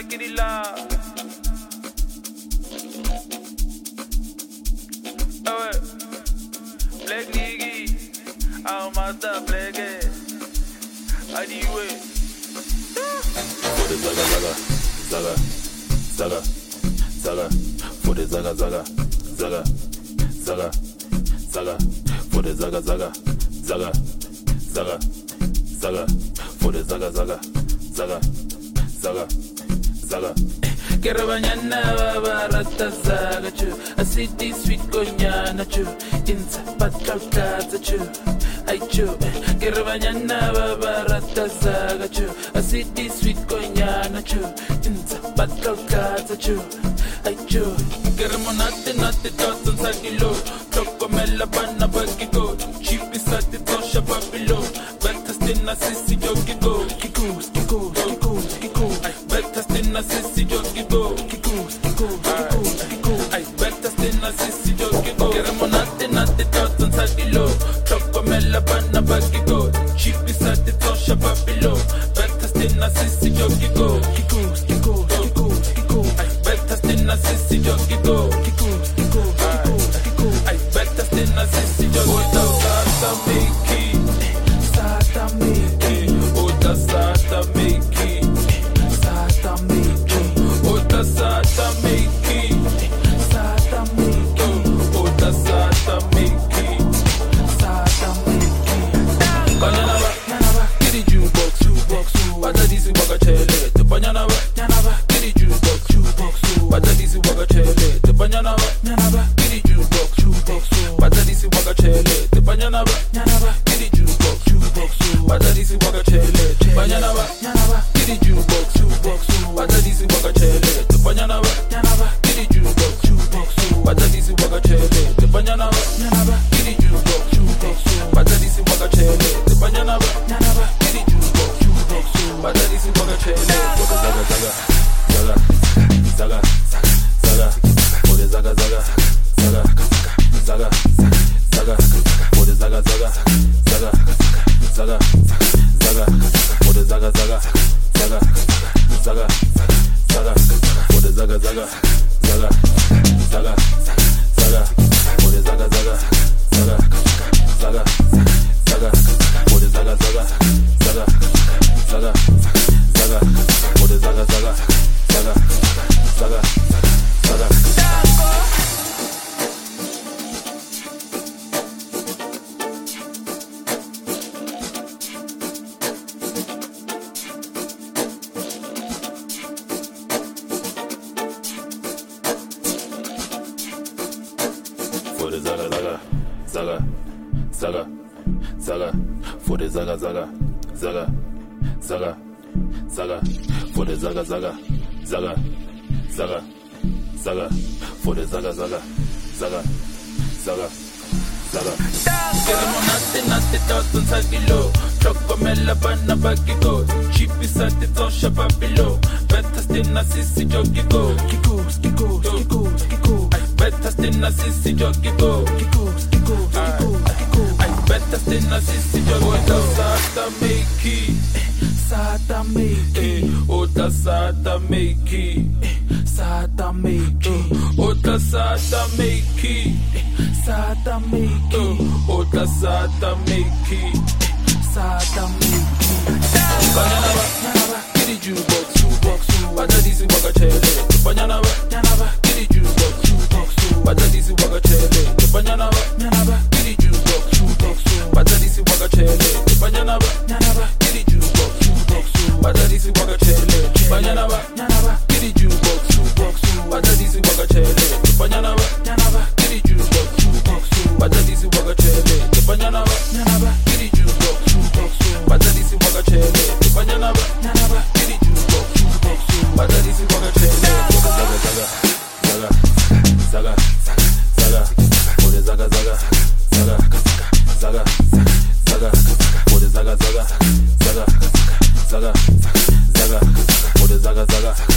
Kirila. Oh, Black Niggy, I'm master Black. How do you wait? For the zaga, for the zaga, for the zaga, for the zaga. Keravanyana babarata zaga chu, a city sweet konyana chu, insa patalkaza chu, ay chu. Keravanyana babarata zaga chu, a city sweet konyana chu, insa patalkaza chu, ay chu. Keramonate nate totan sagilo, tokomela bana bagigo, chipi sate tosha babilo, batastina sisi yogigo, kikos. Betastina sisi yogigo, ay betastina sisi yogigo. Keramonate nate totan sagilo, tokomela bana bagigo, chipi sate tosha babilo, batastina sisi yogigo, ay betastina sisi yogigo, ay betastina sisi yogigo. Sata miki, oda sata miki. For the zaga, for the zaga, for the zaga. Keramonate nate totan sagilo, tokomela bana bagigo, chipi sate tosha babilo, betastina sisi yogigo, betastina sisi yogigo, betastina sisi yogigo. Sata miki, oda sata miki, oda sata miki. Sata miki. Banana kiri jukebox, badadisi waka chele. Banana kiri jukebox, badadisi waka chele. Banana kiri jukebox, badadisi waka chele. Banana kiri jukebox, badadisi waka chele. Banana kiri jukebox, badadisi waka chele. Banana kiri jukebox, badadisi waka chele. Banana kiri jukebox, badadisi waka chele. Banana kiri jukebox, badadisi waka chele. Zaga, for the zaga, for the zaga, for the zaga.